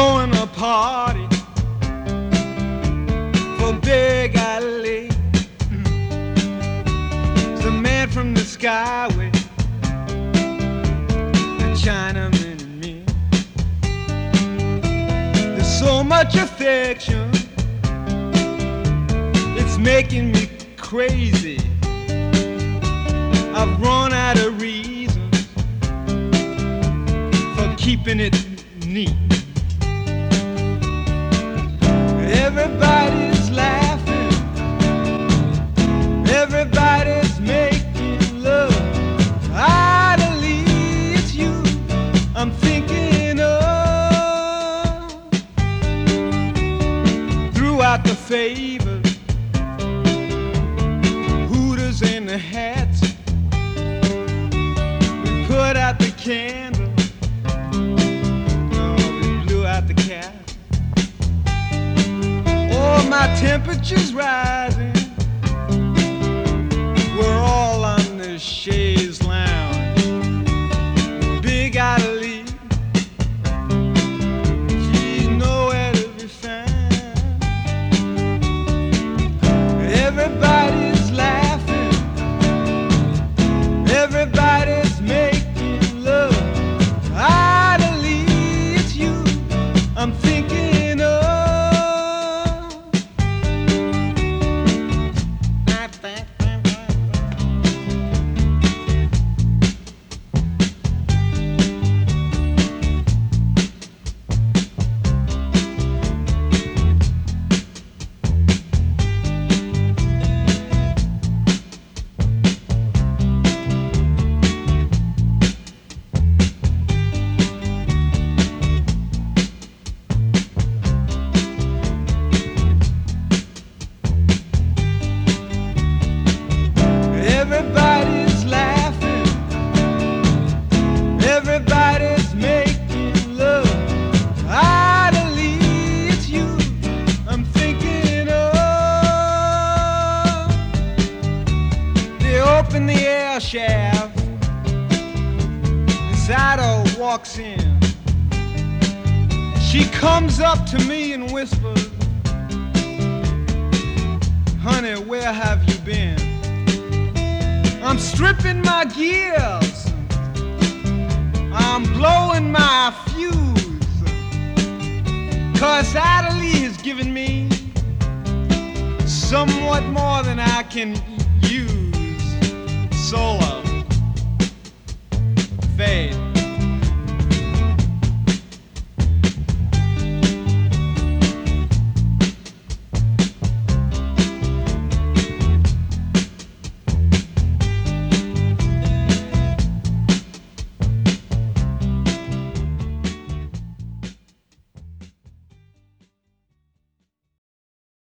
throwing a party for Big Ali. The man from the skyway, the Chinaman and me. There's so much affection, it's making me crazy. I've run out of reasons for keeping it neat. Everybody's laughing, everybody's making love. Idly, it's you I'm thinking of. Throughout the favors, hooters and the hats, we put out the candle, oh, we blew out the cat. Oh, my temperature's rising. We're all on the chaise lounge. Big Ali, she's nowhere to be found. Everybody's laughing, everybody's making love. Idly, it's you I'm thinking of. Everybody's laughing, everybody's making love. Idly, it's you I'm thinking of. They open the air shaft, Zato walks in. She comes up to me and whispers, honey, where have you been? I'm stripping my gears, I'm blowing my fuse, 'cause Adelaide has given me somewhat more than I can